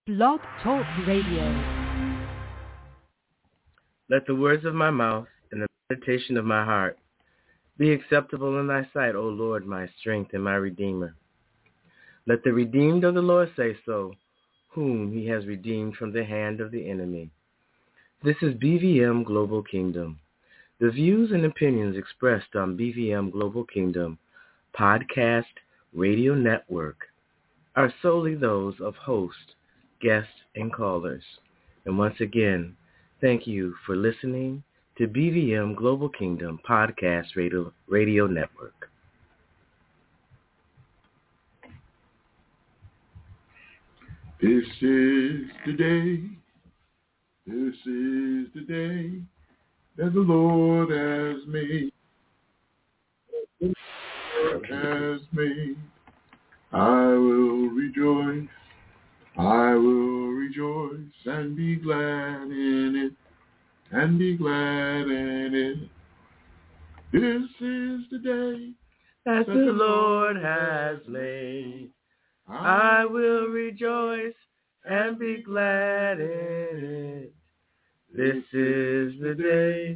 Blog Talk Radio. Let the words of my mouth and the meditation of my heart be acceptable in thy sight, O Lord, my strength and my redeemer. Let the redeemed of the Lord say so, whom he has redeemed from the hand of the enemy. This is BVM Global Kingdom. The views and opinions expressed on BVM Global Kingdom Podcast Radio Network are solely those of host, guests, and callers. And once again, thank you for listening to BVM Global Kingdom Podcast Radio Network. This is the day that the Lord has made. The Lord has made. I will rejoice and be glad in it, This is the day that the Lord has made. I will rejoice and be glad in it. This is the day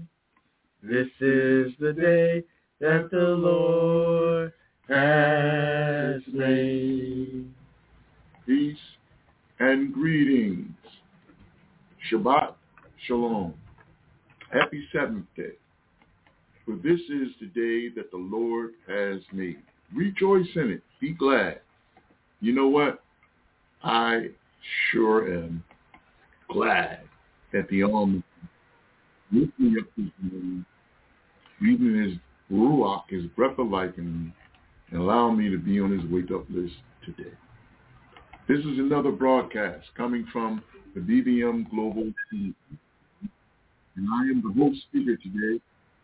that the Lord has made. Peace and greetings. Shabbat Shalom. Happy seventh day. For this is the day that the Lord has made. Rejoice in it. Be glad. You know what? I sure am glad that the Almighty woke me up this morning, breathing his ruach, his breath of life in me, and allowing me to be on his wake up list today. This is another broadcast coming from the BVM Global Team. And I am the host speaker today,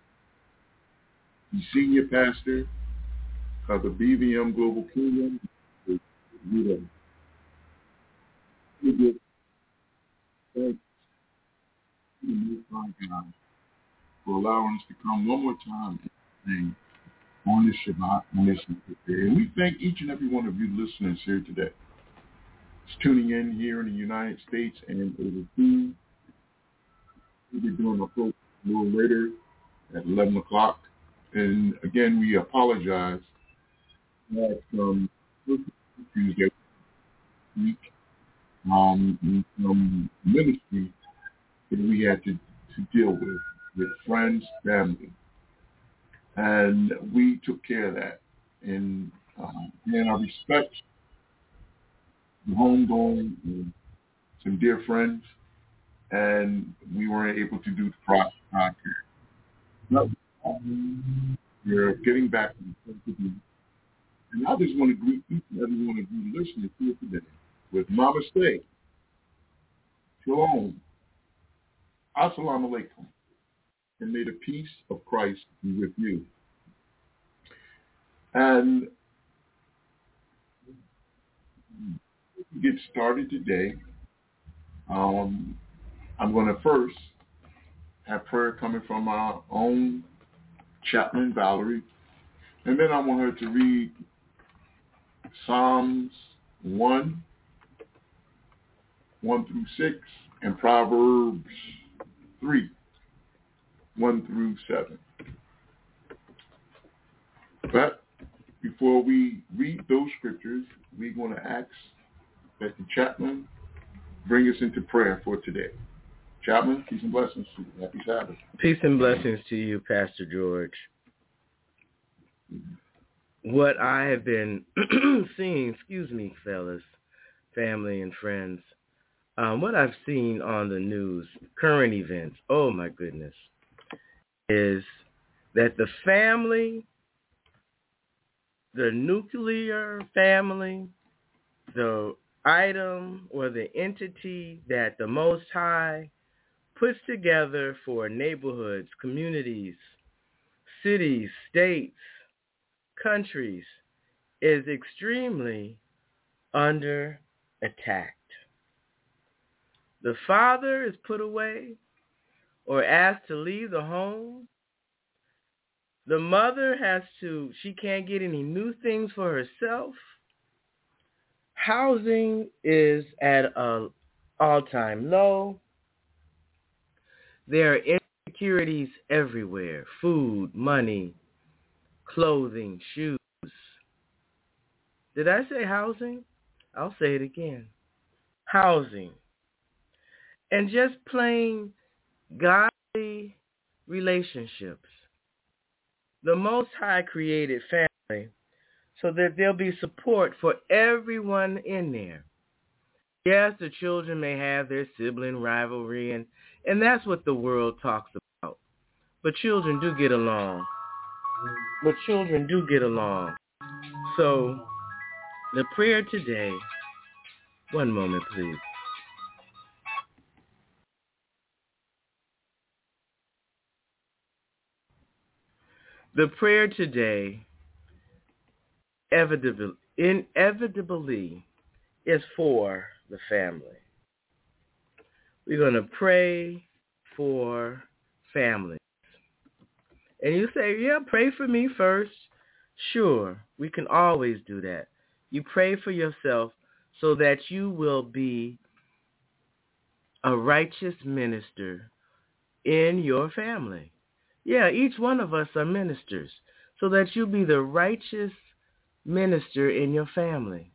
the senior pastor of the BVM Global Kingdom. We give thanks to the Most High God for allowing us to come one more time on this Shabbat, on this day. And we thank each and every one of you listeners here today. It's tuning in here in the United States and overseas. We'll be doing a program a little later at 11 o'clock. And again, we apologize that Tuesday week some ministry that we had to deal with friends, family. And we took care of that. And I respect the homegoing and some dear friends, and we weren't able to do the podcast. No, we're getting back to the and I just want to greet each and every one of you listening here today with Namaste, Shalom, Assalamu Alaikum, and may the peace of Christ be with you. And to get started today, I'm going to first have prayer coming from our own chaplain, Valerie, and then I want her to read Psalms 1 through 6, and Proverbs 3, 1 through 7. But before we read those scriptures, we're going to ask that the chaplain bring us into prayer for today. Chaplain, peace and blessings to you. Happy Sabbath. Peace and blessings to you, Pastor George. What I have been seeing, fellas, family and friends, what I've seen on the news, current events, oh my goodness, is that the family, the nuclear family, the item or the entity that the Most High puts together for neighborhoods, communities, cities, states, countries, is extremely under attack. The father is put away or asked to leave the home. The mother she can't get any new things for herself. Housing is at a all-time low. There are insecurities everywhere: food, money, clothing, shoes. Did I say housing? I'll say it again. Housing. And just plain godly relationships. The Most High created family so that there'll be support for everyone in there. Yes, the children may have their sibling rivalry, and that's what the world talks about. But children do get along. So the prayer today, one moment please. The prayer today inevitably is for the family. We're going to pray for family. And you say, yeah, pray for me first. Sure, we can always do that. You pray for yourself so that you will be a righteous minister in your family. Yeah, each one of us are ministers, so that you be the righteous minister in your family.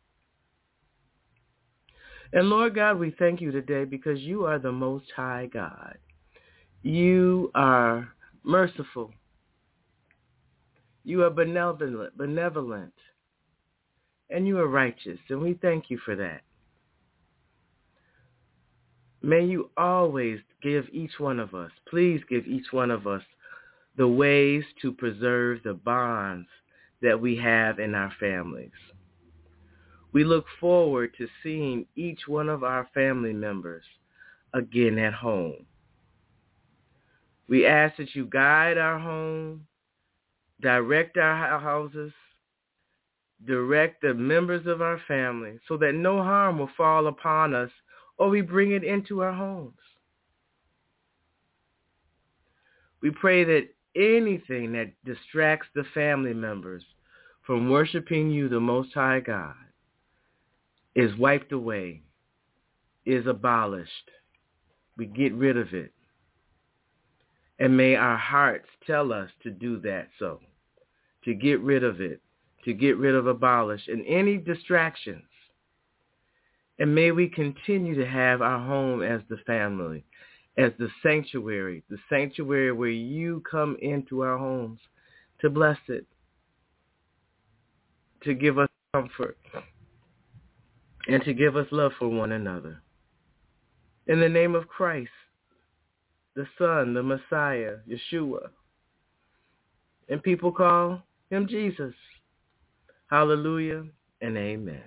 And Lord God, we thank you today because you are the Most High God. You are merciful. You are benevolent, and you are righteous, and we thank you for that. May you always give each one of us, please give each one of us the ways to preserve the bonds that we have in our families. We look forward to seeing each one of our family members again at home. We ask that you guide our home, direct our houses, direct the members of our family so that no harm will fall upon us or we bring it into our homes. We pray that anything that distracts the family members from worshiping you, the Most High God, is wiped away, is abolished. We get rid of it. And may our hearts tell us to do that so, to get rid of it, to get rid of, abolish, and any distractions. And may we continue to have our home as the family, as the sanctuary where you come into our homes to bless it, to give us comfort, and to give us love for one another. In the name of Christ, the Son, the Messiah, Yeshua, and people call him Jesus. Hallelujah and amen.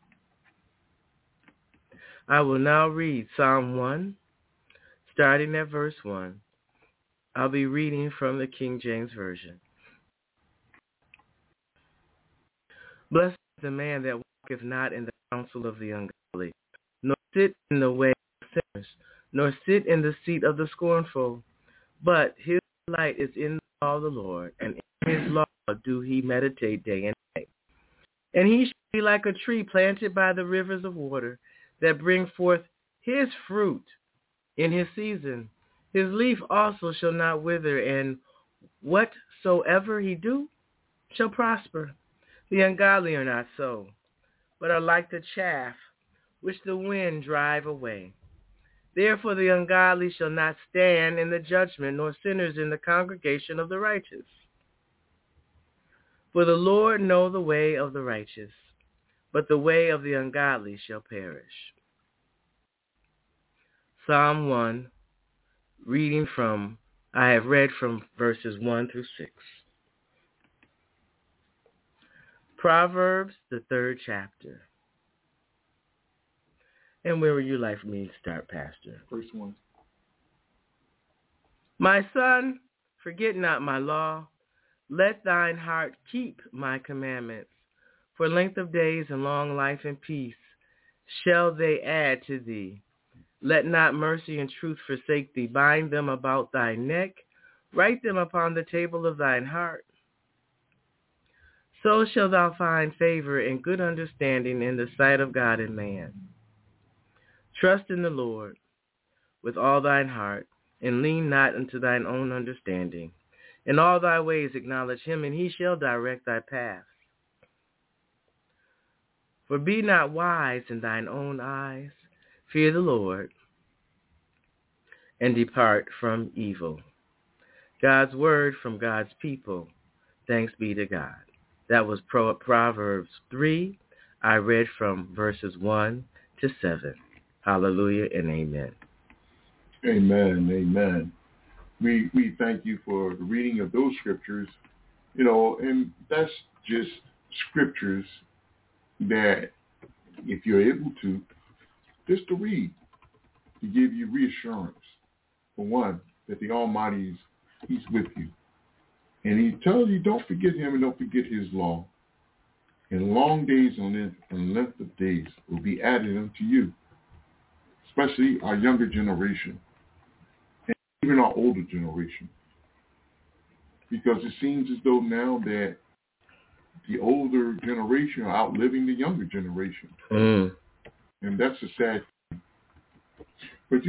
I will now read Psalm 1, starting at verse 1. I'll be reading from the King James Version. Blessed is the man that walketh not in the counsel of the ungodly, nor sit in the way of sinners, nor sit in the seat of the scornful. But his delight is in the law of the Lord, and in his law do he meditate day and night. And he shall be like a tree planted by the rivers of water, that bring forth his fruit in his season. His leaf also shall not wither, and whatsoever he do shall prosper. The ungodly are not so, but are like the chaff which the wind drive away. Therefore the ungodly shall not stand in the judgment, nor sinners in the congregation of the righteous. For the Lord know the way of the righteous, but the way of the ungodly shall perish. Psalm 1, I have read from verses 1 through 6. Proverbs, the 3rd chapter. And where would you like for me to start, Pastor? Verse 1. My son, forget not my law. Let thine heart keep my commandments. For length of days and long life and peace shall they add to thee. Let not mercy and truth forsake thee. Bind them about thy neck. Write them upon the table of thine heart. So shalt thou find favor and good understanding in the sight of God and man. Trust in the Lord with all thine heart, and lean not unto thine own understanding. In all thy ways acknowledge him, and he shall direct thy paths. For be not wise in thine own eyes. Fear the Lord, and depart from evil. God's word from God's people. Thanks be to God. That was Proverbs 3. I read from verses 1 to 7. Hallelujah and amen. Amen. Amen. We thank you for the reading of those scriptures, and that's just scriptures that, if you're able to, just to read, to give you reassurance. For one, that the Almighty He's with you. And he tells you, don't forget him and don't forget his law. And long days on end and length of days will be added unto you, especially our younger generation and even our older generation. Because it seems as though now that the older generation are outliving the younger generation. And that's a sad thing. But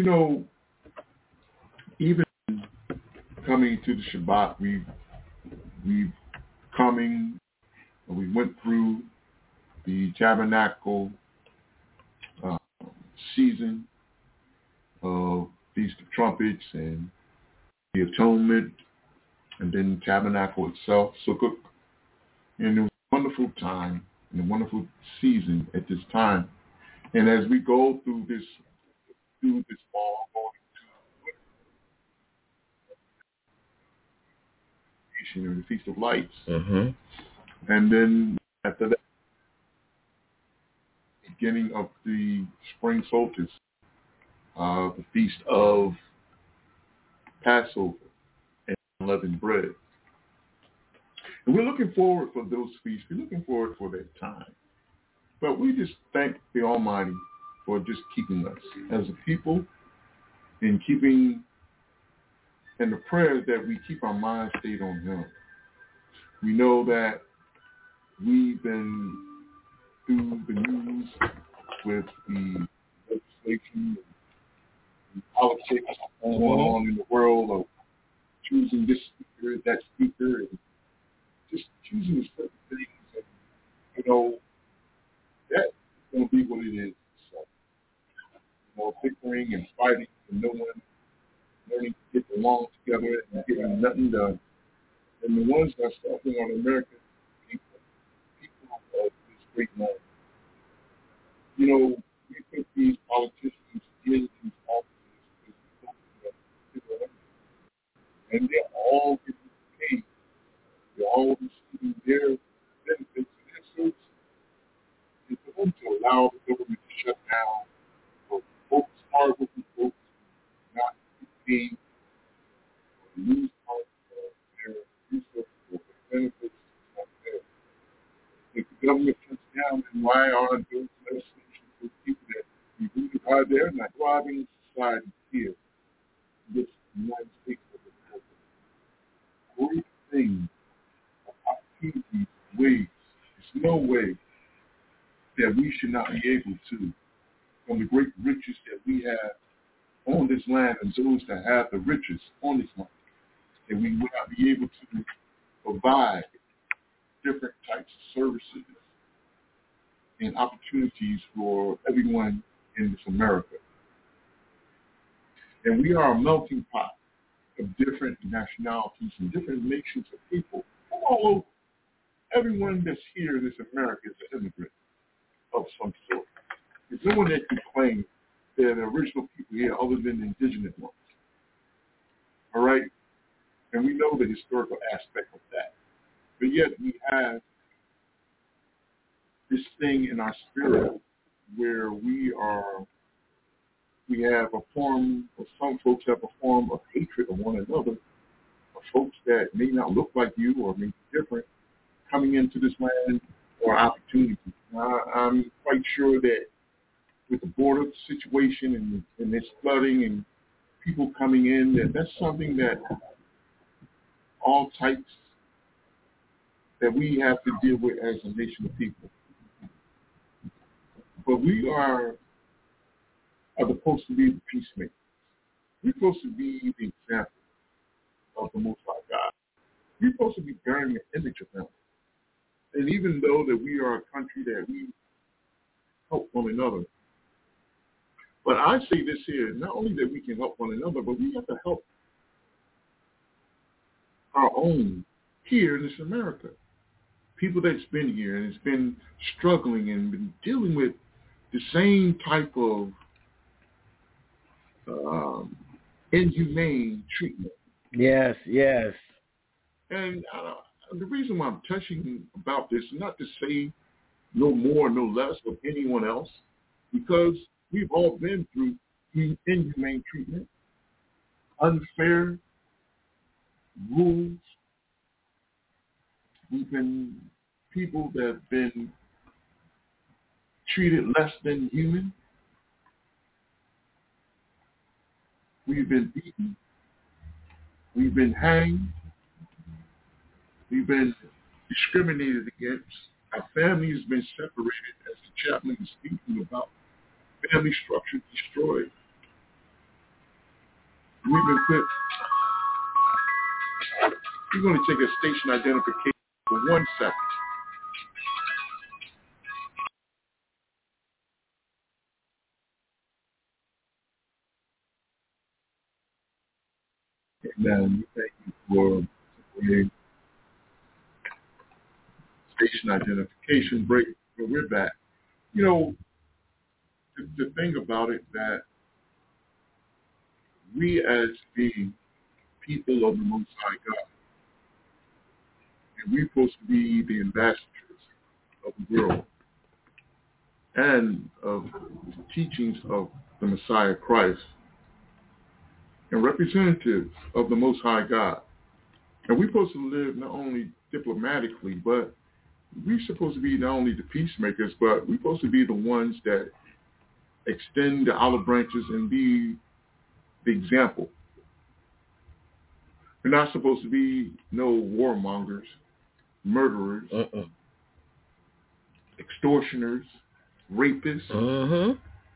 even coming to the Shabbat, we went through the tabernacle season of Feast of Trumpets and the Atonement, and then the tabernacle itself, Sukkot. And it was a wonderful time and a wonderful season at this time. And as we go through this fall, going to the Feast of Lights, and then after that, beginning of the spring solstice, the Feast of Passover and unleavened bread. And we're looking forward for those feasts. We're looking forward for that time. But we just thank the Almighty for just keeping us as a people and the prayers that we keep our minds stayed on him. We know that we've been through the news with the legislation and politics going on in the world of choosing this speaker, that speaker, and just choosing certain things. And, that's going to be what it is. So, bickering and fighting and no one learning to get along together and getting nothing done. And the ones that are suffering on American people of this great land. We put these politicians in these offices because and they're all getting paid. They're all receiving their benefits and their services. And for them to allow the government to shut down for folks, hard-working folks, not paid, or lose part of their resources or their benefits, not fair. If the government shuts down, then why aren't those legislations for people that we rooted are there, not thriving society here in this United States of America? Great things, opportunities, ways. There's no way that we should not be able to, from the great riches that we have on this land and those that have the riches on this land, that we would not be able to provide different types of services and opportunities for everyone in this America. And we are a melting pot of different nationalities and different nations of people from all over. Everyone that's here in this America is an immigrant of some sort. There's no one that can claim they're the original people here other than the indigenous ones. All right? And we know the historical aspect of that. But yet we have this thing in our spirit where we have a form, or some folks have a form of hatred of one another, of folks that may not look like you or may be different coming into this land or opportunity. I'm quite sure that with the border situation and this flooding and people coming in, that's something that all types that we have to deal with as a nation of people. But we are are supposed to be the peacemakers. We're supposed to be the example of the Most High God. We're supposed to be bearing the image of Him. And even though that we are a country that we help one another, but I say this here, not only that we can help one another, but we have to help our own here in this America. People that's been here and has been struggling and been dealing with the same type of inhumane treatment. Yes, yes. And the reason why I'm touching about this is not to say no more, no less of anyone else, because we've all been through inhumane treatment, unfair rules. We've been people that have been treated less than human. We've been beaten. We've been hanged. We've been discriminated against. Our family has been separated, as the chaplain is speaking about. Family structure destroyed. We've been put. We're going to take a station identification for 1 second. And thank you for the station identification break. But we're back. You know, the thing about it that we as being people of the Most High God, and we're supposed to be the ambassadors of the world and of the teachings of the Messiah Christ and representatives of the Most High God. And we're supposed to live not only diplomatically, but we're supposed to be not only the peacemakers, but we're supposed to be the ones that extend the olive branches and be the example. We're not supposed to be no warmongers, murderers, extortioners, rapists,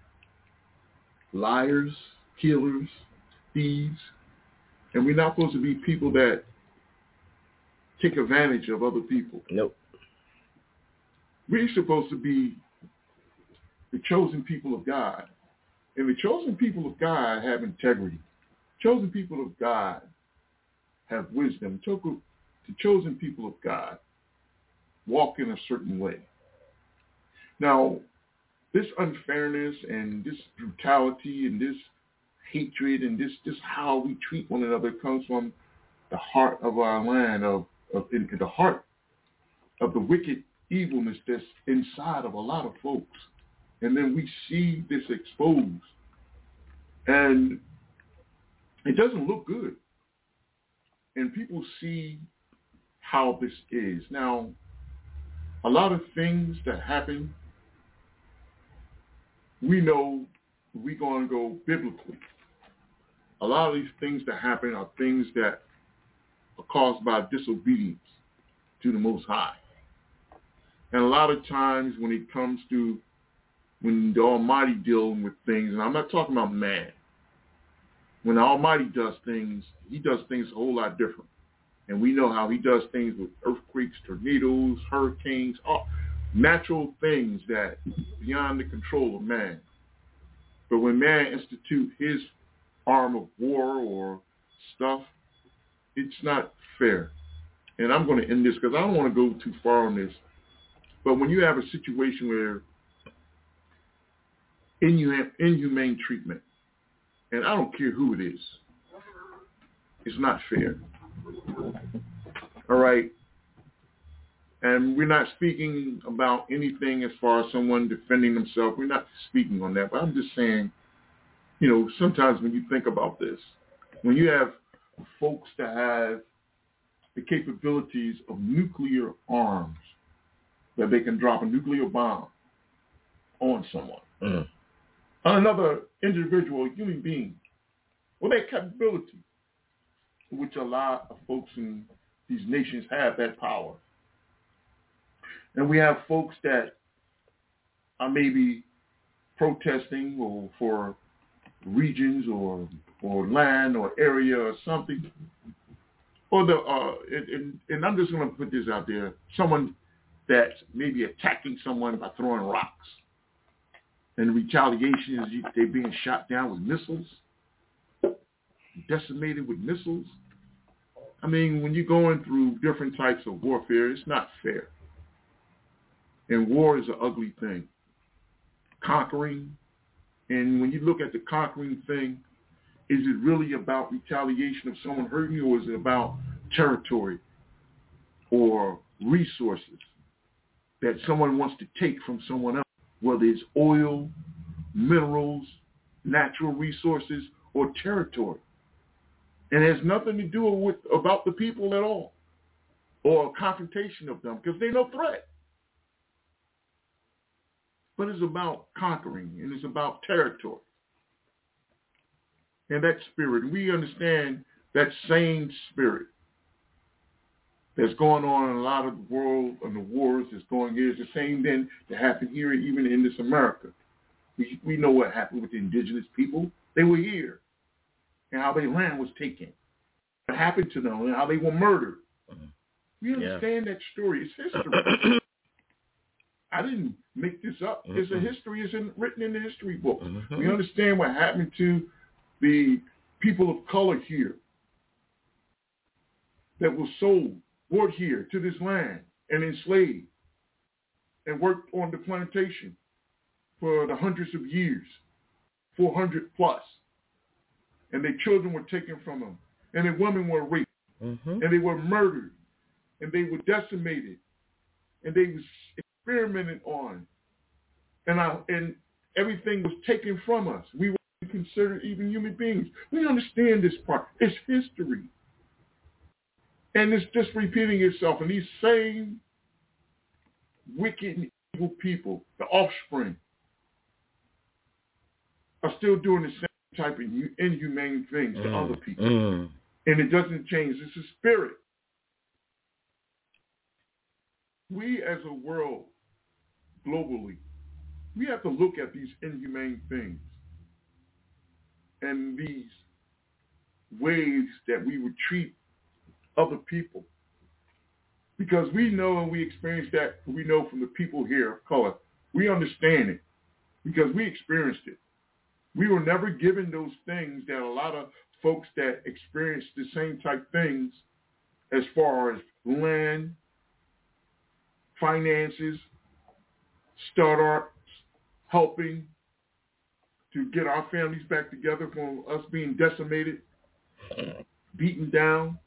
liars, killers, thieves. And we're not supposed to be people that take advantage of other people. Nope. We're supposed to be the chosen people of God. And the chosen people of God have integrity. Chosen people of God have wisdom. The chosen people of God walk in a certain way. Now, this unfairness and this brutality and this hatred and this how we treat one another comes from the heart of our land, of the heart of the wicked evilness that's inside of a lot of folks. And then we see this exposed. And it doesn't look good. And people see how this is. Now, a lot of things that happen, we know we're going to go biblically. A lot of these things that happen are things that are caused by disobedience to the Most High. And a lot of times when it comes to when the Almighty dealing with things, and I'm not talking about man. When the Almighty does things, He does things a whole lot different. And we know how He does things with earthquakes, tornadoes, hurricanes, all natural things that beyond the control of man. But when man institute his arm of war or stuff, it's not fair. And I'm going to end this because I don't want to go too far on this. But when you have a situation where inhumane treatment, and I don't care who it is, it's not fair. All right? And we're not speaking about anything as far as someone defending themselves. We're not speaking on that. But I'm just saying, you know, sometimes when you think about this, when you have folks that have the capabilities of nuclear arms, that they can drop a nuclear bomb on someone, on another individual, human being, with that capability, which a lot of folks in these nations have that power. And we have folks that are maybe protesting or for regions or land or area or something, or and I'm just going to put this out there, someone that's maybe attacking someone by throwing rocks, and the retaliation is they're being shot down with missiles, decimated with missiles. I mean, when you're going through different types of warfare, it's not fair. And war is an ugly thing. Conquering, and when you look at the conquering thing, is it really about retaliation of someone hurting you, or is it about territory or resources that someone wants to take from someone else, whether it's oil, minerals, natural resources, or territory? And it has nothing to do about the people at all, or a confrontation of them, because they're no threat. But it's about conquering, and it's about territory. And that spirit, we understand that same spirit that's going on in a lot of the world and the wars that's going here is the same then that happened here, even in this America. We know what happened with the indigenous people. They were here, and how their land was taken, what happened to them, and how they were murdered. We understand that story. It's history. I didn't make this up. It's a history. It's written in the history books. We understand what happened to the people of color here that were sold, brought here to this land and enslaved and worked on the plantation for the hundreds of years, 400 plus. And their children were taken from them. And their women were raped. And they were murdered. And they were decimated. And they was experimented on. And everything was taken from us. We were considered even human beings. We understand this part. It's history. And it's just repeating itself. And these same wicked and evil people, the offspring, are still doing the same type of inhumane things to other people. And it doesn't change. It's a spirit. We as a world, globally, we have to look at these inhumane things and these ways that we would treat other people. Because we know and we experience that, we know from the people here of color. We understand it because we experienced it. We were never given those things that a lot of folks that experienced the same type things as far as land, finances, startups, helping to get our families back together from us being decimated, beaten down,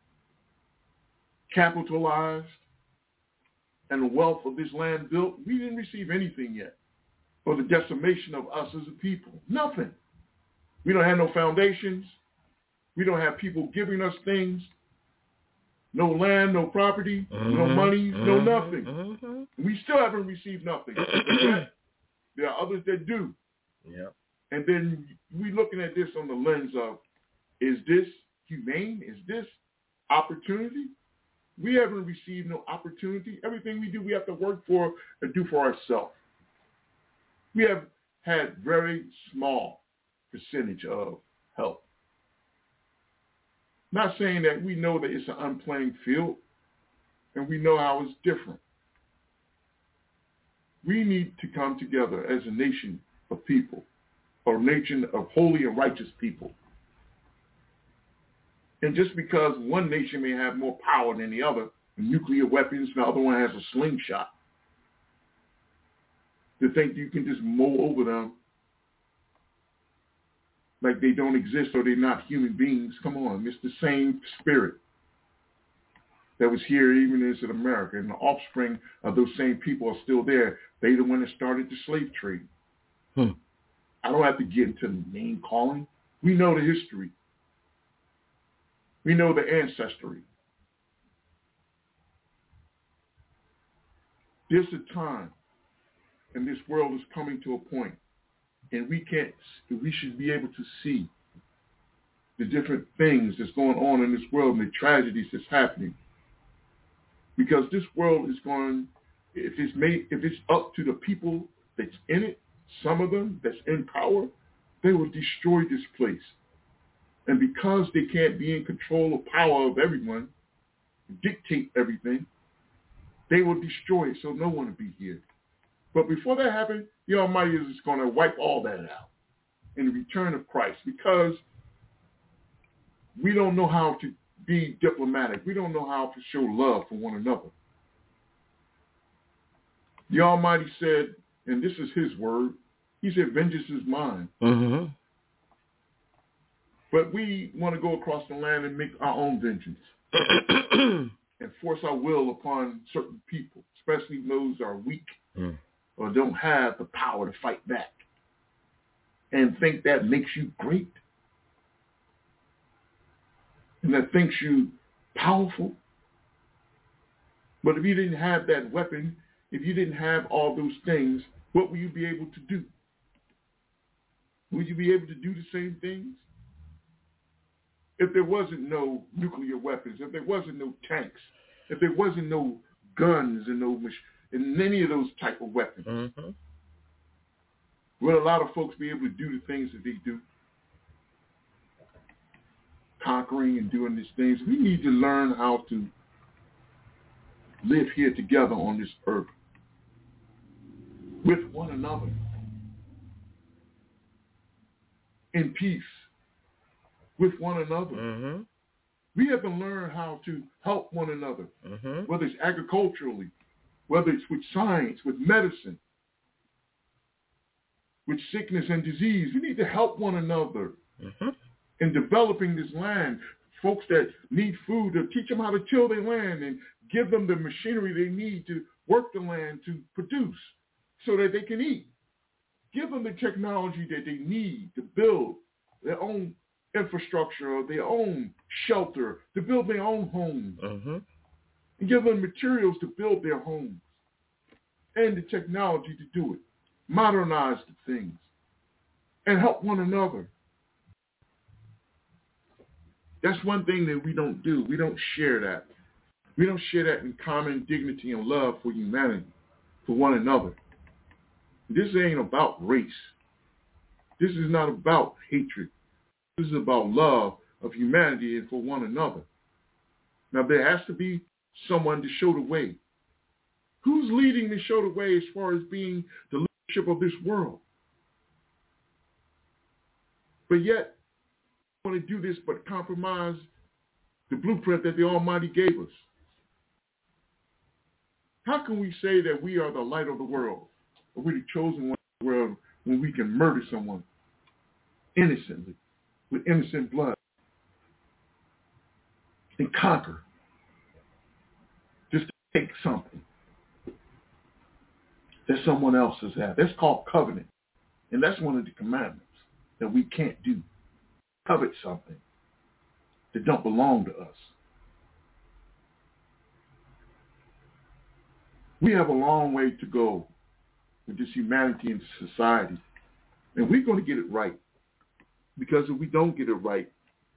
capitalized, and the wealth of this land built. We didn't receive anything yet for the decimation of us as a people. Nothing. We don't have no foundations. We don't have people giving us things. No land, no property, no money, no nothing. We still haven't received nothing. There are others that do. Yeah. And then we looking at this on the lens of, is this humane? Is this opportunity? We haven't received no opportunity. Everything we do, we have to work for and do for ourselves. We have had very small percentage of help. Not saying that we know that it's an unplaying field and we know how it's different. We need to come together as a nation of people, or a nation of holy and righteous people. And just because one nation may have more power than the other, nuclear weapons, and the other one has a slingshot, to think you can just mow over them like they don't exist or they're not human beings. Come on, it's the same spirit that was here even in America, and the offspring of those same people are still there. They the one that started the slave trade. I don't have to get into the name calling. We know the history. We know the ancestry. There's a time, and this world is coming to a point, and we should be able to see the different things that's going on in this world and the tragedies that's happening. Because this world is going, if it's up to the people that's in it, some of them that's in power, They will destroy this place. And because they can't be in control or power of everyone, dictate everything, they will destroy it so no one will be here. But before that happens, the Almighty is going to wipe all that out in the return of Christ, because we don't know how to be diplomatic. We don't know how to show love for one another. The Almighty said, and this is his word, he said, vengeance is mine. Mm-hmm. But we want to go across the land and make our own vengeance and force our will upon certain people, especially those that are weak or don't have the power to fight back, and think that makes you great and that thinks you powerful. But if you didn't have that weapon, if you didn't have all those things, what will you be able to do? Would you be able to do the same things? If there wasn't no nuclear weapons, if there wasn't no tanks, if there wasn't no guns and any of those type of weapons, would a lot of folks be able to do the things that they do? Conquering and doing these things. We need to learn how to live here together on this earth with one another in peace with one another. We have to learn how to help one another, whether it's agriculturally, whether it's with science, with medicine, with sickness and disease. We need to help one another in developing this land. Folks that need food, to teach them how to till their land and give them the machinery they need to work the land to produce so that they can eat. Give them the technology that they need to build their own infrastructure or their own shelter, to build their own homes, and give them materials to build their homes and the technology to do it. Modernize the things and help one another. That's one thing that we don't do. We don't share that. We don't share that in common dignity and love for humanity, for one another. This ain't about race. This is not about hatred. This is about love of humanity and for one another. Now, there has to be someone to show the way. Who's leading to show the way as far as being the leadership of this world? But yet, we want to do this but compromise the blueprint that the Almighty gave us. How can we say that we are the light of the world, or we're the chosen one of the world, when we can murder someone innocently, with innocent blood, and conquer, just to take something that someone else has had? That's called covenant, and that's one of the commandments that we can't do. Covet something that don't belong to us. We have a long way to go with this humanity and society, and we're going to get it right. Because if we don't get it right,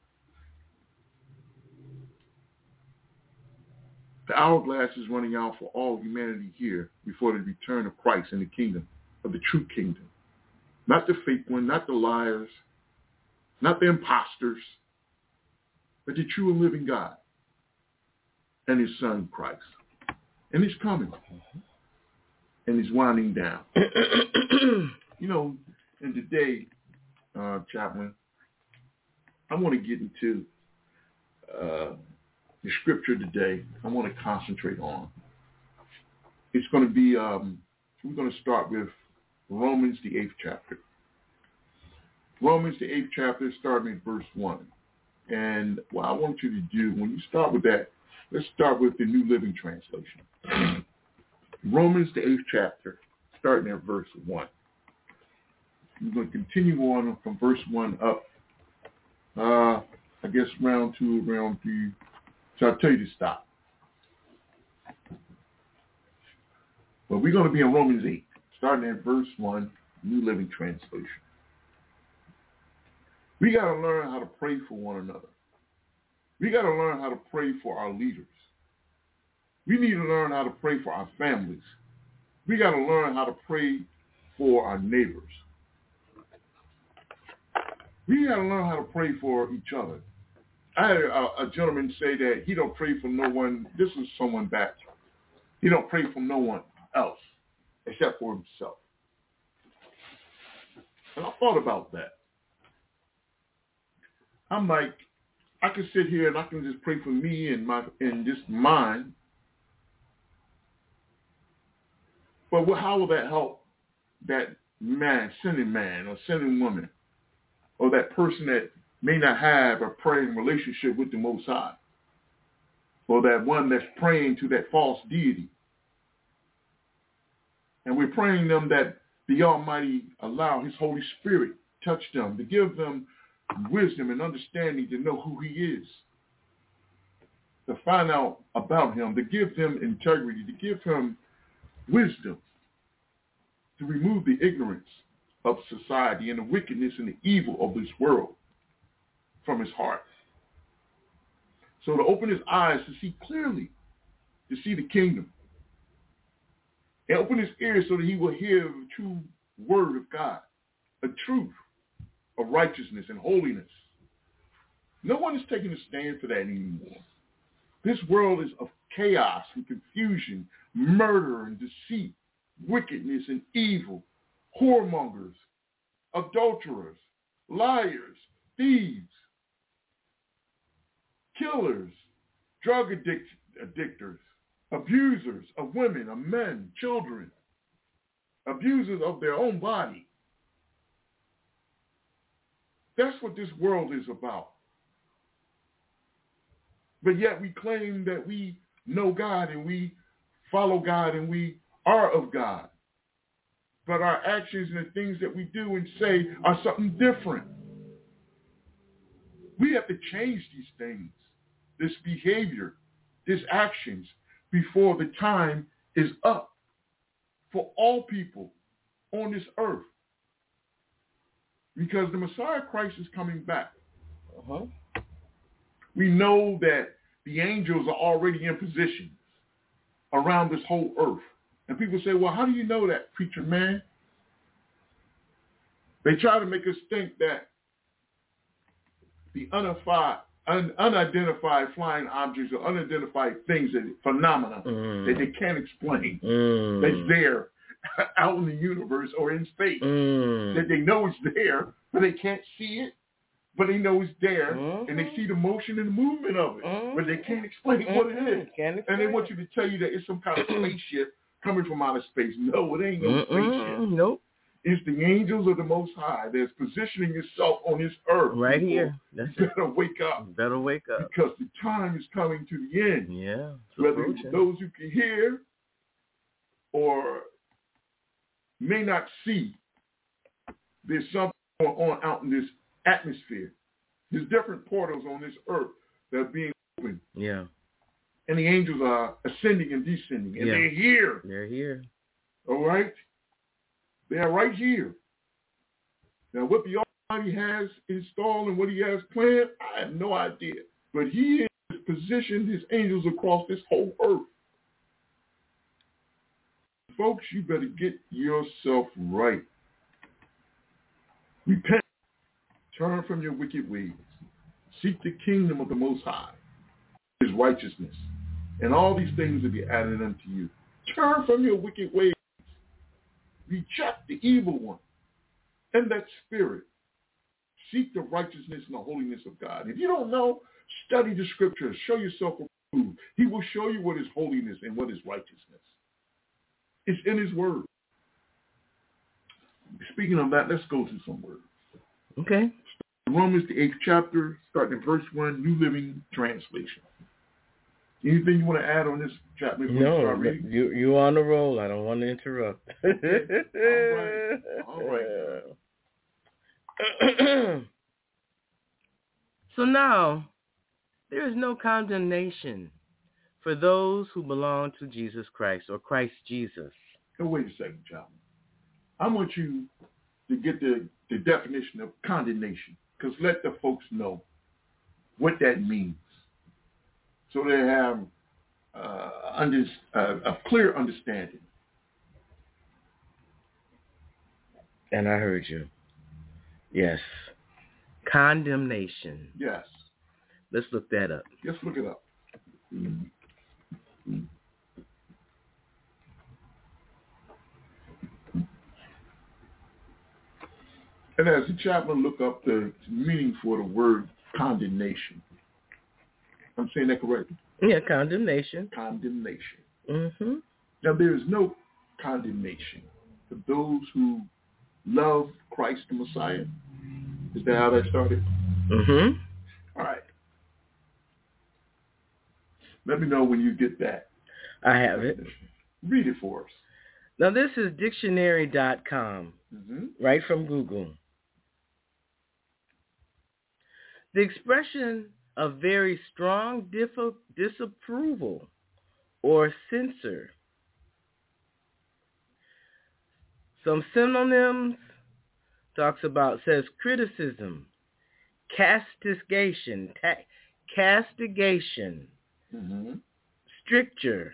the hourglass is running out for all humanity here before the return of Christ in the kingdom, of the true kingdom. Not the fake one, not the liars, not the imposters, but the true and living God and his son Christ. And he's coming. And he's winding down. And today, Chaplain, I want to get into the scripture today. I want to concentrate on. It's going to be, we're going to start with Romans, the 8th chapter. Romans, the 8th chapter, starting at verse 1. And what I want you to do, when you start with that, let's start with the New Living Translation. Romans, the 8th chapter, starting at verse 1. We're going to continue on from verse 1 up, I guess, round 2, round 3. So I'll tell you to stop. But we're going to be in Romans 8, starting at verse 1, New Living Translation. We got to learn how to pray for one another. We got to learn how to pray for our leaders. We need to learn how to pray for our families. We got to learn how to pray for our neighbors. We got to learn how to pray for each other. I had a gentleman say that he don't pray for no one. This is someone back. He don't pray for no one else except for himself. And I thought about that. I'm like, I can sit here and I can just pray for me and just mine. But how will that help that sinning man or sinning woman, or that person that may not have a praying relationship with the Most High, or that one that's praying to that false deity? And we're praying them that the Almighty allow His Holy Spirit touch them, to give them wisdom and understanding to know who He is, to find out about Him, to give them integrity, to give Him wisdom, to remove the ignorance of society and the wickedness and the evil of this world from his heart. So to open his eyes to see clearly, to see the kingdom, and open his ears so that he will hear the true word of God, a truth of righteousness and holiness. No one is taking a stand for that anymore. This world is of chaos and confusion, murder and deceit, wickedness and evil, whoremongers, adulterers, liars, thieves, killers, drug addictors, abusers of women, of men, children, abusers of their own body. That's what this world is about. But yet we claim that we know God and we follow God and we are of God. But our actions and the things that we do and say are something different. We have to change these things, this behavior, these actions, before the time is up for all people on this earth. Because the Messiah Christ is coming back. We know that the angels are already in position around this whole earth. And people say, well, how do you know that, preacher man? They try to make us think that the unidentified flying objects or unidentified things, phenomena that they can't explain, that's there out in the universe or in space, that they know is there, but they can't see it, but they know it's there, and they see the motion and the movement of it, but they can't explain what it is. And they want you to tell you that it's some kind of spaceship coming from outer space. No, it ain't no spaceship. Nope. It's the angels of the Most High that's positioning itself on this earth. Right here. That's you better wake up. You better wake up. Because the time is coming to the end. Yeah. Whether those who can hear or may not see, there's something going on out in this atmosphere. There's different portals on this earth that are being opened. Yeah. And the angels are ascending and descending. And they're here. They're here. All right? They are right here. Now, what the Almighty has installed and what he has planned, I have no idea. But he has positioned his angels across this whole earth. Folks, you better get yourself right. Repent. Turn from your wicked ways. Seek the kingdom of the Most High, his righteousness. And all these things will be added unto you. Turn from your wicked ways. Reject the evil one and that spirit. Seek the righteousness and the holiness of God. If you don't know, study the scriptures. Show yourself approved. He will show you what is holiness and what is righteousness. It's in his word. Speaking of that, let's go to some words. Okay. Romans, the 8th chapter, starting in verse 1, New Living Translation. Anything you want to add on this chapter? No, you're on the roll. I don't want to interrupt. All right. So now, there is no condemnation for those who belong to Jesus Christ or Christ Jesus. Oh, wait a second, Chapman. I want you to get the definition of condemnation, because let the folks know what that means, so they have a clear understanding. And I heard you. Yes. Condemnation. Yes. Let's look that up. Let's look it up. And as the chaplain look up the meaning for the word condemnation. I'm saying that correctly? Yeah, condemnation. Condemnation. Mm-hmm. Now, there is no condemnation for those who love Christ the Messiah. Is that how that started? Mm-hmm. All right. Let me know when you get that. I have it. Read it for us. Now, this is dictionary.com, right from Google. The expression of very strong disapproval or censure. Some synonyms says criticism, castigation, stricture,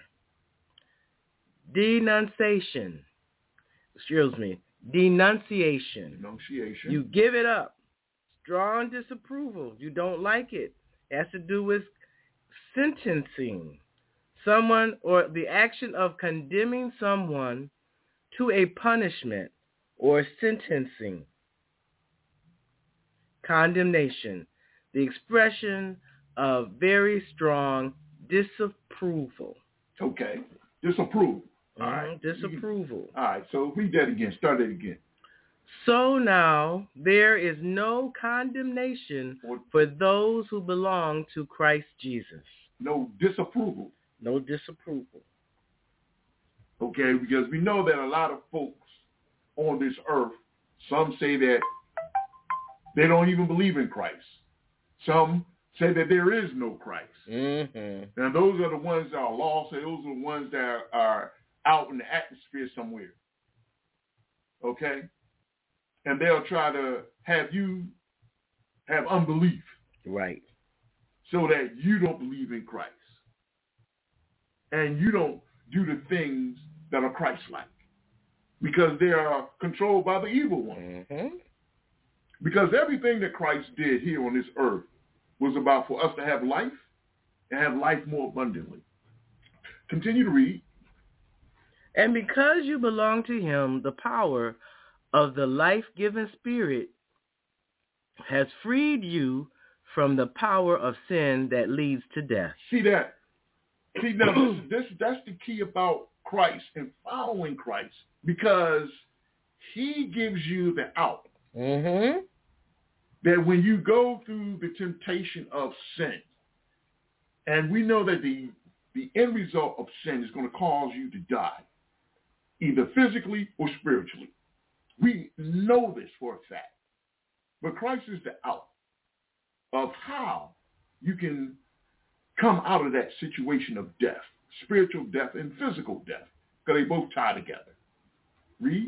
denunciation. You give it up. Strong disapproval. You don't like it. It has to do with sentencing someone or the action of condemning someone to a punishment or sentencing. Condemnation. The expression of very strong disapproval. Okay. Disapproval. All right. Disapproval. All right. So read that again. Start it again. So now there is no condemnation for those who belong to Christ Jesus. No disapproval. No disapproval. Okay, because we know that a lot of folks on this earth, some say that they don't even believe in Christ. Some say that there is no Christ. Mm-hmm. Now, those are the ones that are lost, and those are the ones that are out in the atmosphere somewhere. Okay? And they'll try to have you have unbelief. Right. So that you don't believe in Christ. And you don't do the things that are Christ-like. Because they are controlled by the evil one. Mm-hmm. Because everything that Christ did here on this earth was about for us to have life and have life more abundantly. Continue to read. And because you belong to him, the power of the life-giving Spirit has freed you from the power of sin that leads to death. See that? See, now, that's the key about Christ and following Christ, because he gives you the out. Mm-hmm. That when you go through the temptation of sin, and we know that the end result of sin is going to cause you to die, either physically or spiritually. We know this for a fact. But Christ is the out of how you can come out of that situation of death, spiritual death and physical death, because they both tie together. Read.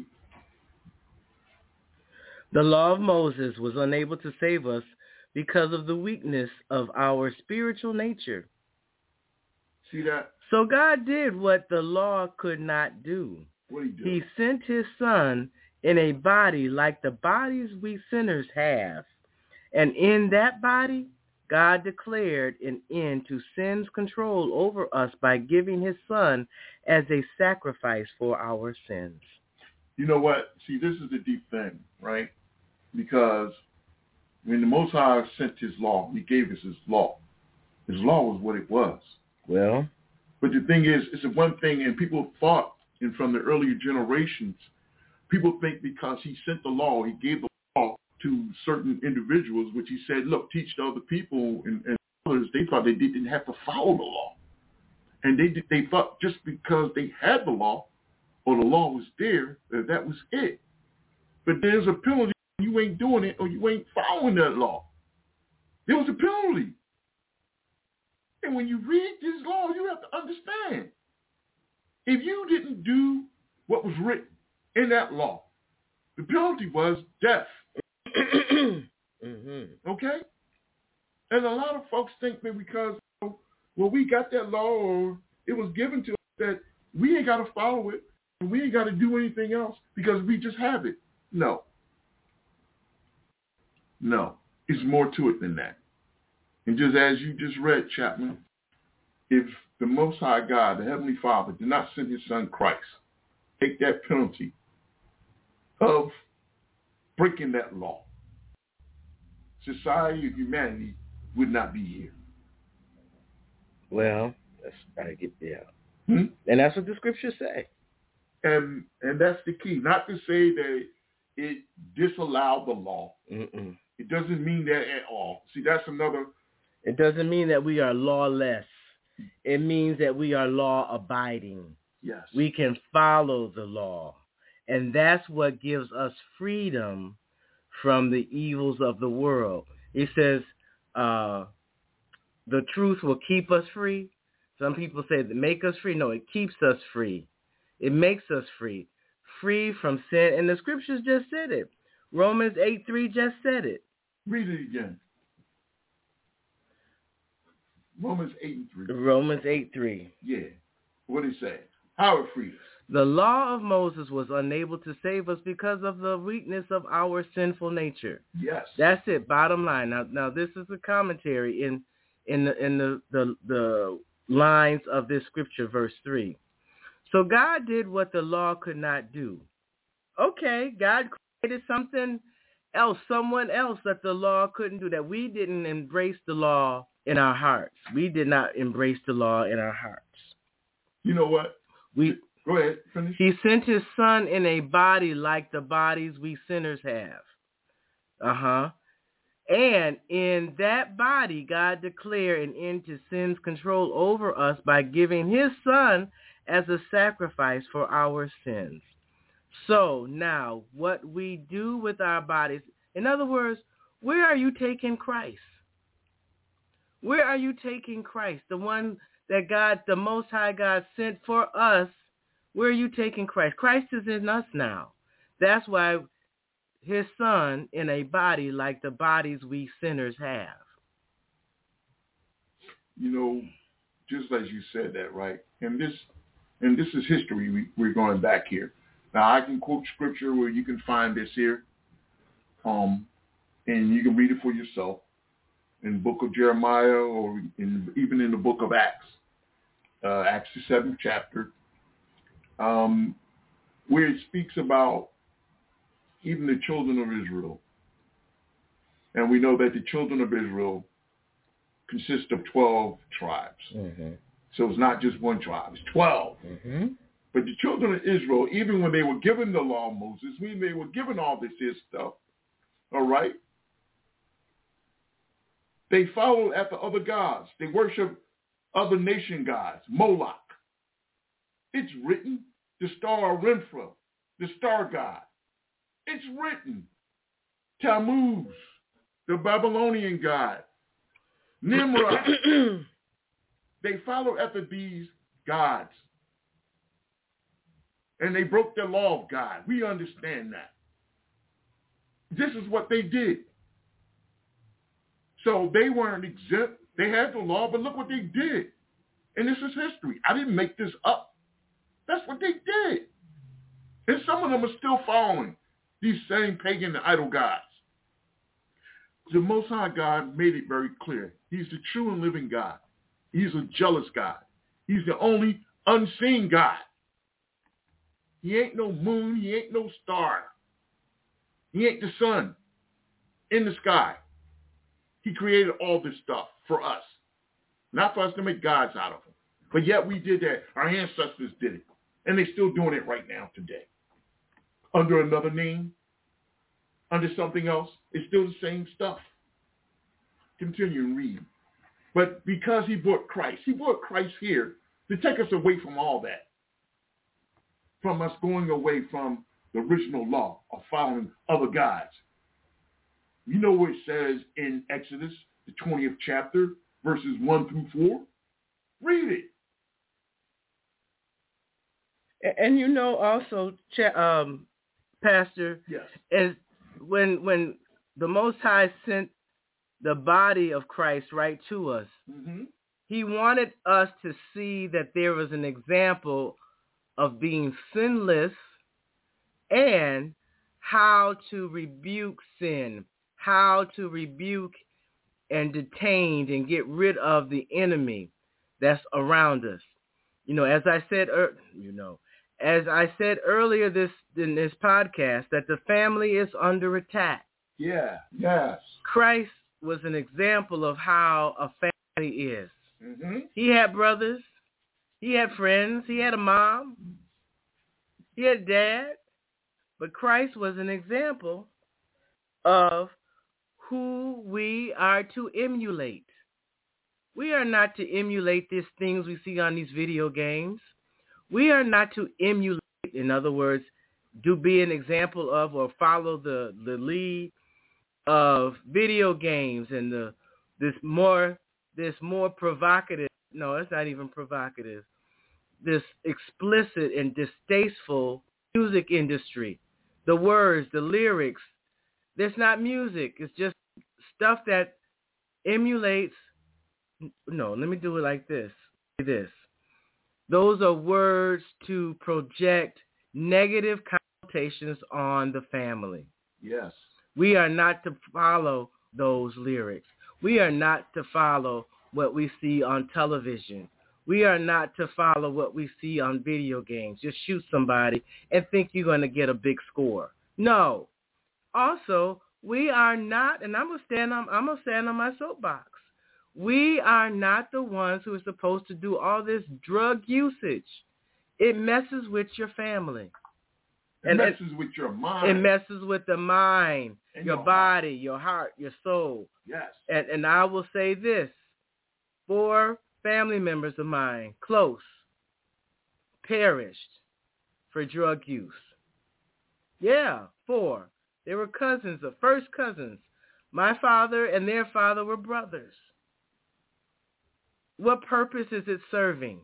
The law of Moses was unable to save us because of the weakness of our spiritual nature. See that? So God did what the law could not do. What did he do? He sent his son in a body like the bodies we sinners have. And in that body, God declared an end to sin's control over us by giving his son as a sacrifice for our sins. You know what? See, this is the deep thing, right? Because when the Most High sent his law, he gave us his law. His law was what it was. Well, but the thing is, it's one thing, and people thought, and from the earlier generations, people think because he sent the law, he gave the law to certain individuals, which he said, look, teach to other people and others. They thought they didn't have to follow the law. And they thought just because they had the law or the law was there, that was it. But there's a penalty when you ain't doing it or you ain't following that law. There was a penalty. And when you read this law, you have to understand. If you didn't do what was written in that law, the penalty was death. Mm-hmm. Okay? And a lot of folks think that because, well, we got that law or it was given to us that we ain't got to follow it. We ain't got to do anything else because we just have it. No. It's more to it than that. And just as you just read, Chapman, if the Most High God, the Heavenly Father, did not send his son Christ, take that penalty of breaking that law, society of humanity would not be here. Well, I get and that's what the scriptures say. And that's the key. Not to say that it disallowed the law. Mm-mm. It doesn't mean that at all. See, that's another. It doesn't mean that we are lawless. It means that we are law-abiding. Yes. We can follow the law. And that's what gives us freedom from the evils of the world. It says the truth will keep us free. Some people say that make us free. No, it keeps us free. It makes us free. Free from sin. And the scriptures just said it. Romans 8:3 just said it. Read it again. Romans 8:3. Romans 8:3. Yeah. What did it say? How it frees us. The law of Moses was unable to save us because of the weakness of our sinful nature. Yes. That's it. Bottom line. Now this is a commentary in the lines of this scripture, verse 3. So God did what the law could not do. Okay, God created something else, someone else that the law couldn't do, that we didn't embrace the law in our hearts. We did not embrace the law in our hearts. You know what? Go ahead, finish. He sent his son in a body like the bodies we sinners have. And in that body, God declared an end to sin's control over us by giving his son as a sacrifice for our sins. So now what we do with our bodies, in other words, where are you taking Christ? Where are you taking Christ? The one that God, the Most High God, sent for us. Where are you taking Christ? Christ is in us now. That's why his son in a body like the bodies we sinners have. You know, just as you said that, right? And this is history. We're going back here. Now, I can quote scripture where you can find this here, and you can read it for yourself in the book of Jeremiah or even in the book of Acts, Acts the 7th chapter, where it speaks about even the children of Israel. And we know that the children of Israel consist of 12 tribes. Mm-hmm. So it's not just one tribe, it's 12. Mm-hmm. But the children of Israel, even when they were given the law of Moses, when they were given all this stuff, all right, they followed after other gods. They worship other nation gods, Moloch. It's written, the star of Renfrew, the star god. It's written, Tammuz, the Babylonian god, Nimrod. They followed after these gods. And they broke the law of God. We understand that. This is what they did. So they weren't exempt. They had the law, but look what they did. And this is history. I didn't make this up. That's what they did. And some of them are still following these same pagan and idol gods. The Most High God made it very clear. He's the true and living God. He's a jealous God. He's the only unseen God. He ain't no moon. He ain't no star. He ain't the sun in the sky. He created all this stuff for us, not for us to make gods out of them. But yet we did that. Our ancestors did it, and they're still doing it right now today. Under another name, under something else, it's still the same stuff. Continue and read. But because he brought Christ here to take us away from all that. From us going away from the original law of following other gods. You know what it says in Exodus, the 20th chapter, verses 1 through 4? Read it. And you know also, Pastor, yes, is when the Most High sent the body of Christ right to us, mm-hmm. He wanted us to see that there was an example of being sinless and how to rebuke sin how to rebuke and detain and get rid of the enemy that's around us. As I said earlier in this podcast, that the family is under attack. Yeah, yes. Christ was an example of how a family is. Mm-hmm. He had brothers. He had friends. He had a mom. He had a dad. But Christ was an example of who we are to emulate. We are not to emulate these things we see on these video games. We are not to emulate, in other words, be an example of or follow the lead of video games and this more provocative, no, it's not even provocative, this explicit and distasteful music industry. The words, the lyrics, that's not music. It's just stuff that emulates. No, let me do it like this. Those are words to project negative connotations on the family. Yes. We are not to follow those lyrics. We are not to follow what we see on television. We are not to follow what we see on video games. Just shoot somebody and think you're going to get a big score. No. Also, we are not, and I'm gonna stand on my soapbox. We are not the ones who are supposed to do all this drug usage. It messes with your family. It messes with your mind. It messes with the mind, and your body, your heart, your soul. Yes. And I will say this. 4 family members of mine, close, perished for drug use. Yeah, 4. They were cousins, the first cousins. My father and their father were brothers. What purpose is it serving?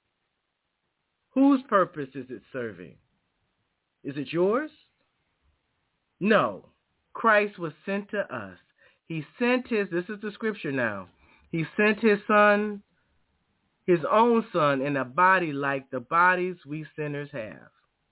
Whose purpose is it serving? Is it yours? No. Christ was sent to us. He sent this is the scripture now. He sent his son, his own son, in a body like the bodies we sinners have.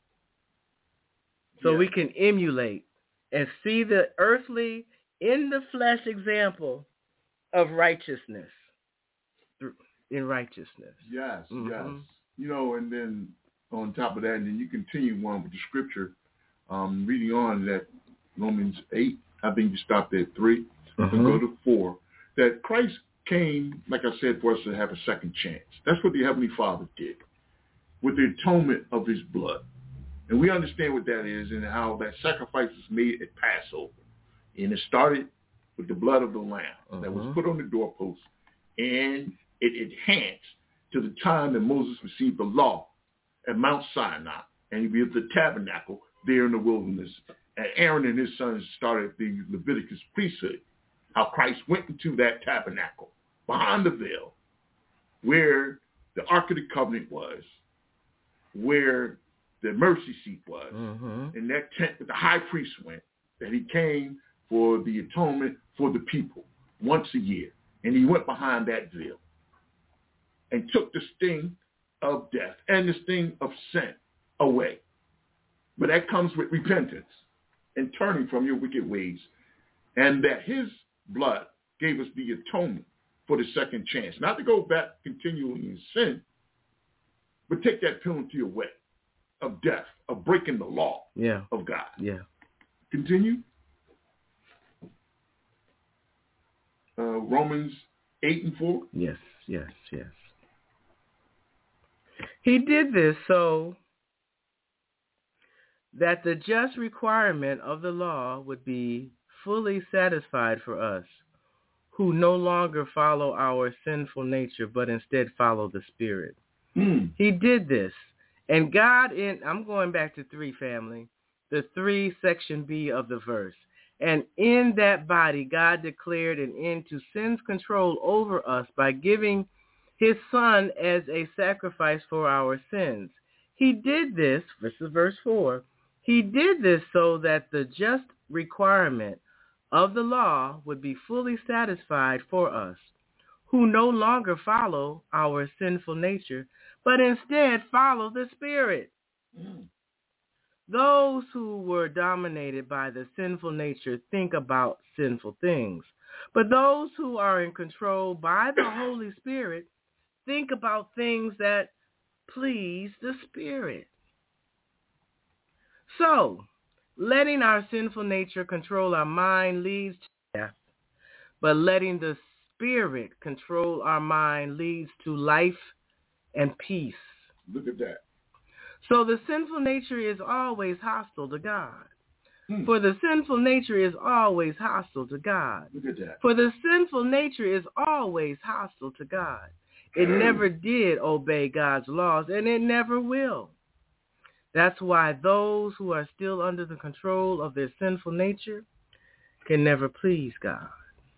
So we can emulate and see the earthly, in the flesh example of righteousness. In righteousness. Yes, Mm-hmm. yes. And then on top of that, and then you continue on with the scripture, reading on that Romans 8, I think you stopped at 3, and go to 4, that Christ came, like I said, for us to have a second chance. That's what the Heavenly Father did with the atonement of his blood. And we understand what that is and how that sacrifice was made at Passover. And it started with the blood of the lamb that was put on the doorpost. And it enhanced to the time that Moses received the law at Mount Sinai. And he built the tabernacle there in the wilderness. And Aaron and his sons started the Leviticus priesthood. How Christ went into that tabernacle behind the veil where the Ark of the Covenant was, where the mercy seat was, and that tent that the high priest went, that he came for the atonement for the people once a year. And he went behind that veil and took the sting of death and the sting of sin away. But that comes with repentance and turning from your wicked ways. And that his blood gave us the atonement for the second chance. Not to go back continually in sin, but take that penalty away of death, of breaking the law of God. Yeah. Continue. Romans 8 and 4. Yes. He did this so that the just requirement of the law would be fully satisfied for us, who no longer follow our sinful nature, but instead follow the Spirit. He did this. And God, I'm going back to 3, family, the 3 section B of the verse. And in that body, God declared an end to sin's control over us by giving his son as a sacrifice for our sins. He did this, this is verse 4, he did this so that the just requirement of the law would be fully satisfied for us, who no longer follow our sinful nature, but instead follow the Spirit. Those who were dominated by the sinful nature think about sinful things. But those who are in control by the Holy Spirit think about things that please the Spirit. So, letting our sinful nature control our mind leads to death, but letting the Spirit control our mind leads to life and peace. Look at that. So the sinful nature is always hostile to God. For the sinful nature is always hostile to God. Look at that. For the sinful nature is always hostile to God. It never did obey God's laws, and it never will. That's why those who are still under the control of their sinful nature can never please God.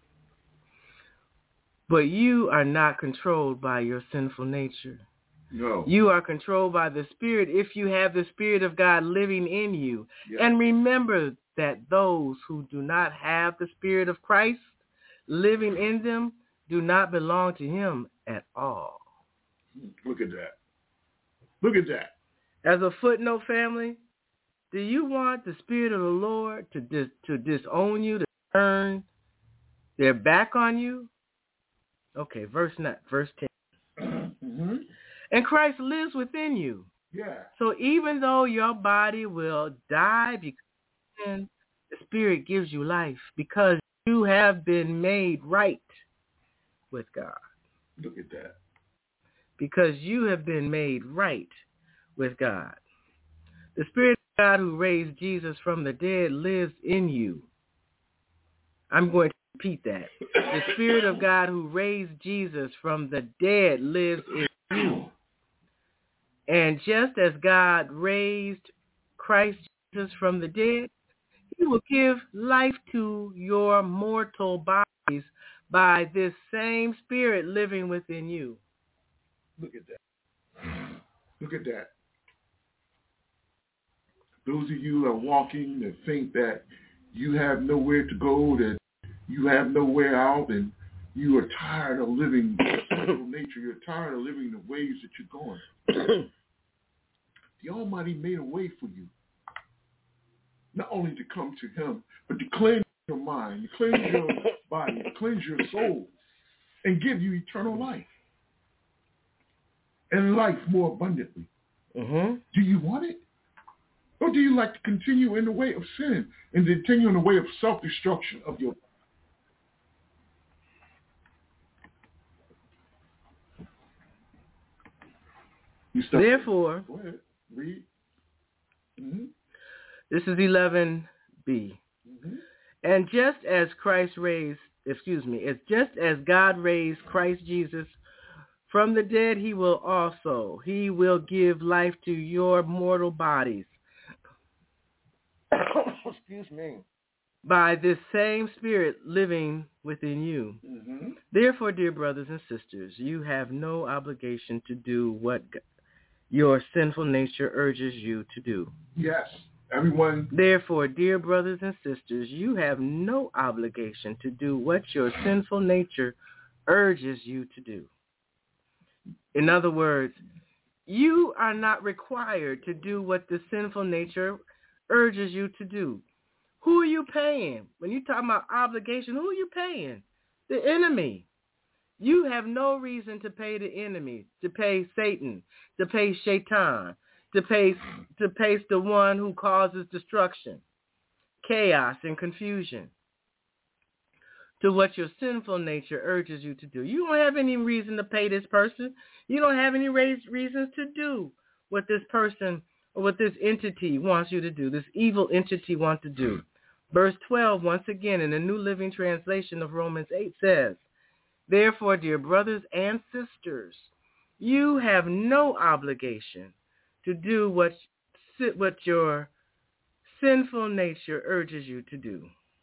But you are not controlled by your sinful nature. No. You are controlled by the Spirit if you have the Spirit of God living in you. Yes. And remember that those who do not have the Spirit of Christ living in them do not belong to him at all. Look at that. Look at that. As a footnote, family, do you want the Spirit of the Lord to disown you, to turn their back on you? Okay, verse 10. Mm-hmm. And Christ lives within you. Yeah. So even though your body will die because of sin, the Spirit gives you life because you have been made right with God. Look at that. Because you have been made right with God. The Spirit of God who raised Jesus from the dead lives in you. I'm going to repeat that. The Spirit of God who raised Jesus from the dead lives in you. And just as God raised Christ Jesus from the dead, he will give life to your mortal bodies by this same Spirit living within you. Look at that. Look at that. Those of you that are walking that think that you have nowhere to go, that you have nowhere out, and you are tired of living nature, you're tired of living the ways that you're going. The Almighty made a way for you. Not only to come to him, but to cleanse your mind, to cleanse your body, to cleanse your soul, and give you eternal life. And life more abundantly. Mm-hmm. Do you want it? Or do you like to continue in the way of sin and continue in the way of self-destruction of your life? Therefore, go ahead, read. Mm-hmm. This is 11b. Mm-hmm. And just as God raised Christ Jesus from the dead, he will give life to your mortal bodies. Excuse me. By this same Spirit living within you. Mm-hmm. Therefore, dear brothers and sisters, you have no obligation to do what your sinful nature urges you to do. Yes, everyone. Therefore, dear brothers and sisters, you have no obligation to do what your sinful nature urges you to do. In other words, you are not required to do what the sinful nature urges you to do. Who are you paying? When you talk about obligation, who are you paying? The enemy. You have no reason to pay the enemy, to pay Satan, to pay Shaitan, to pay the one who causes destruction, chaos, and confusion, to what your sinful nature urges you to do. You don't have any reason to pay this person. You don't have any reasons to do what this person or what this entity wants you to do, this evil entity wants to do. Verse 12, once again, in the New Living Translation of Romans 8 says, therefore, dear brothers and sisters, you have no obligation to do what your sinful nature urges you to do.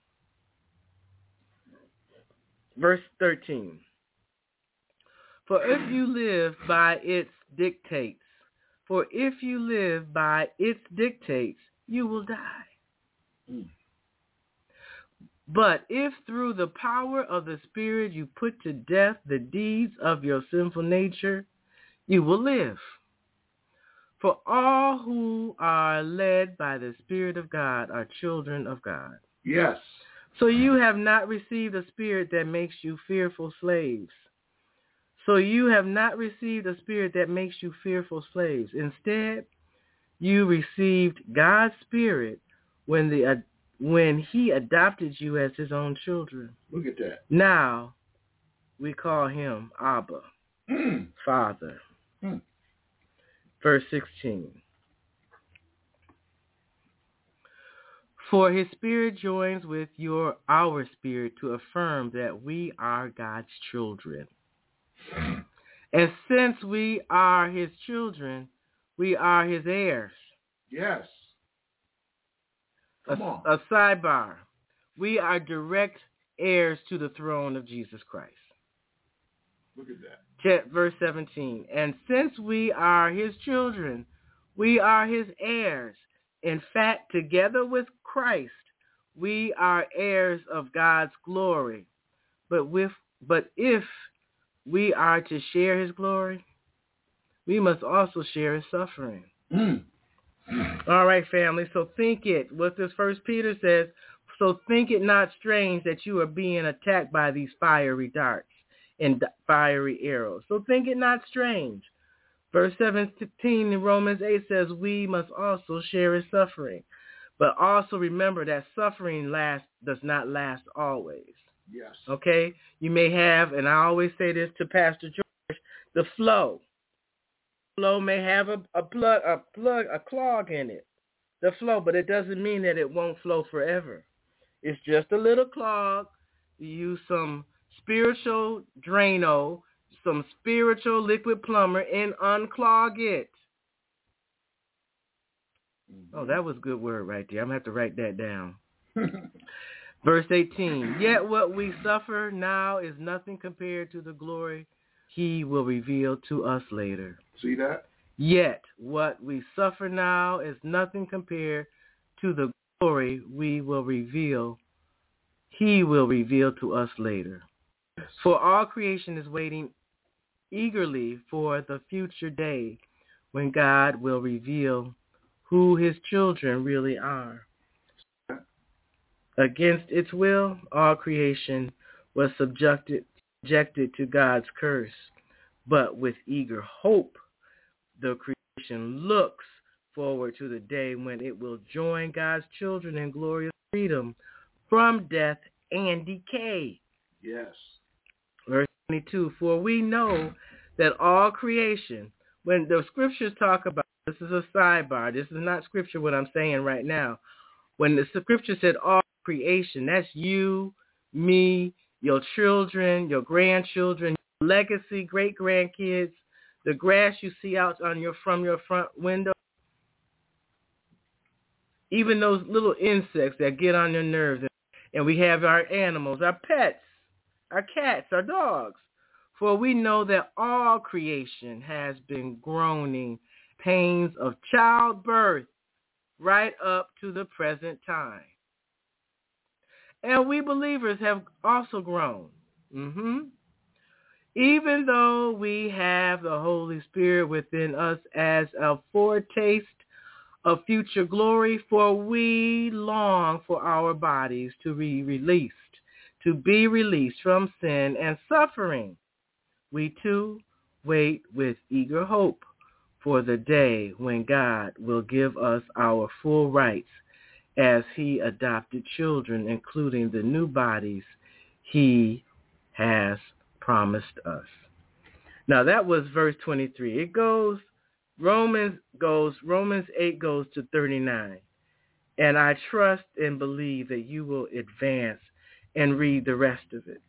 Verse 13, for if you live by its dictates, you will die. But if through the power of the Spirit you put to death the deeds of your sinful nature, you will live. For all who are led by the Spirit of God are children of God. Yes. So you have not received a spirit that makes you fearful slaves. So you have not received a spirit that makes you fearful slaves. Instead, you received God's Spirit when he adopted you as his own children. Look at that. Now, we call him Abba, Father. Verse 16. For his Spirit joins with our spirit to affirm that we are God's children. And since we are his children, we are his heirs. Yes. Come on. A sidebar. We are direct heirs to the throne of Jesus Christ. Look at that. Verse 17. And since we are his children, we are his heirs. In fact, together with Christ, we are heirs of God's glory. But if we are to share his glory, we must also share his suffering. All right, family. So think it. What this First Peter says, so think it not strange that you are being attacked by these fiery darts and fiery arrows. So think it not strange. Verse 17 in Romans 8 says, we must also share his suffering. But also remember that suffering does not last always. Yes. Okay? You may have, and I always say this to Pastor George, the flow. The flow may have a clog in it. The flow, but it doesn't mean that it won't flow forever. It's just a little clog. You use some spiritual Drano, some spiritual liquid plumber, and unclog it. Oh, that was a good word right there. I'm going to have to write that down. Verse 18, yet what we suffer now is nothing compared to the glory he will reveal to us later. See that? Yet what we suffer now is nothing compared to the glory he will reveal to us later. For all creation is waiting eagerly for the future day when God will reveal who his children really are. Against its will, all creation was subjected to God's curse. But with eager hope, the creation looks forward to the day when it will join God's children in glorious freedom from death and decay. Yes. Verse 22, for we know that all creation, when the scriptures talk about, this is a sidebar, this is not scripture what I'm saying right now. When the scripture said all creation, that's you, me, your children, your grandchildren, your legacy, great-grandkids, the grass you see out from your front window, even those little insects that get on your nerves. And we have our animals, our pets, our cats, our dogs. For we know that all creation has been groaning pains of childbirth right up to the present time. And we believers have also grown. Even though we have the Holy Spirit within us as a foretaste of future glory, for we long for our bodies to be released from sin and suffering. We too wait with eager hope for the day when God will give us our full rights as he adopted children, including the new bodies he has promised us. Now that was verse 23. It goes, Romans 8 goes to 39. And I trust and believe that you will advance and read the rest of it.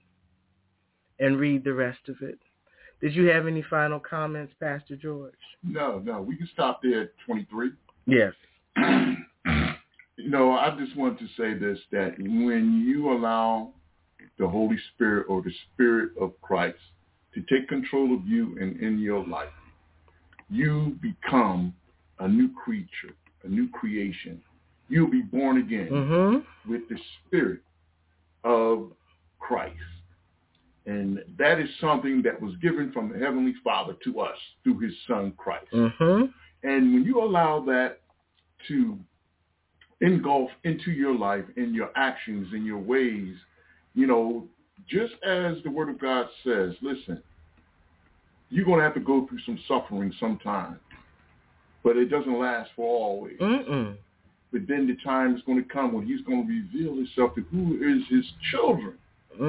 Did you have any final comments, Pastor George? No. We can stop there at 23. Yes. I just want to say this, that when you allow the Holy Spirit or the Spirit of Christ to take control of you and in your life, you become a new creature, a new creation. You'll be born again with the Spirit of Christ. And that is something that was given from the Heavenly Father to us through his Son Christ. And when you allow that to engulf into your life, in your actions, in your ways, just as the Word of God says, listen, you're going to have to go through some suffering sometime, but it doesn't last for always. Mm-mm. But then the time is going to come when he's going to reveal himself to who is his children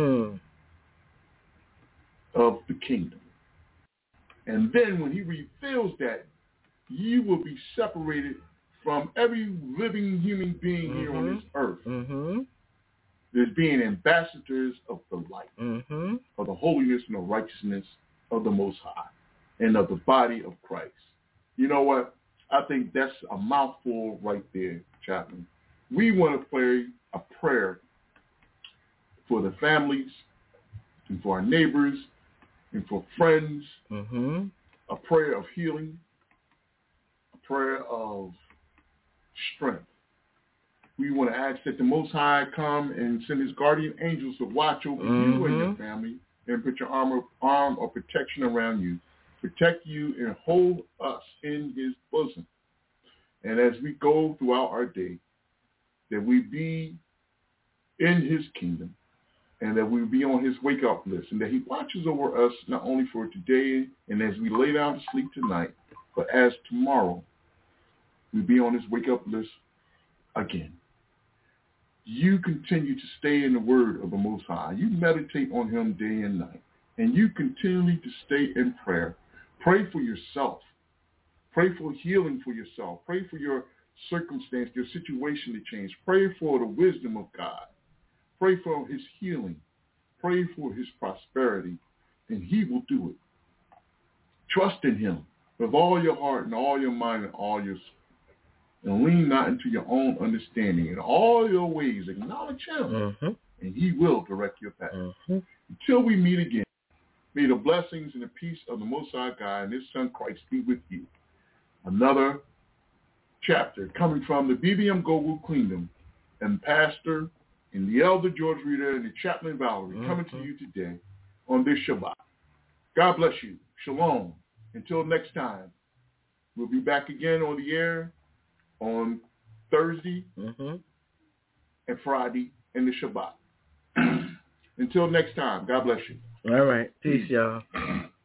of the kingdom. And then when he reveals that, you will be separated from every living human being here on this earth. There's being ambassadors of the light, of the holiness and the righteousness of the Most High, and of the body of Christ. You know what? I think that's a mouthful right there, Chaplain. We want to pray a prayer for the families and for our neighbors and for friends, a prayer of healing, a prayer of strength. We want to ask that the Most High come and send his guardian angels to watch over you and your family and put your arm of protection around you, protect you and hold us in his bosom. And as we go throughout our day, that we be in his kingdom and that we be on his wake-up list, and that he watches over us not only for today and as we lay down to sleep tonight, but as tomorrow we be on his wake-up list again. You continue to stay in the word of the Most High. You meditate on him day and night. And you continually to stay in prayer. Pray for yourself. Pray for healing for yourself. Pray for your circumstance, your situation to change. Pray for the wisdom of God. Pray for his healing. Pray for his prosperity. And he will do it. Trust in him with all your heart and all your mind and all your soul. And lean not into your own understanding. In all your ways, acknowledge him, and he will direct your path. Until we meet again, may the blessings and the peace of the Most High God and his Son Christ be with you. Another chapter coming from the BBM Global Kingdom, and Pastor and the Elder George Reader and the Chaplain Valerie coming to you today on this Shabbat. God bless you. Shalom. Until next time, we'll be back again on the air on Thursday and Friday in the Shabbat. Until next time, God bless you. All right. Peace, y'all.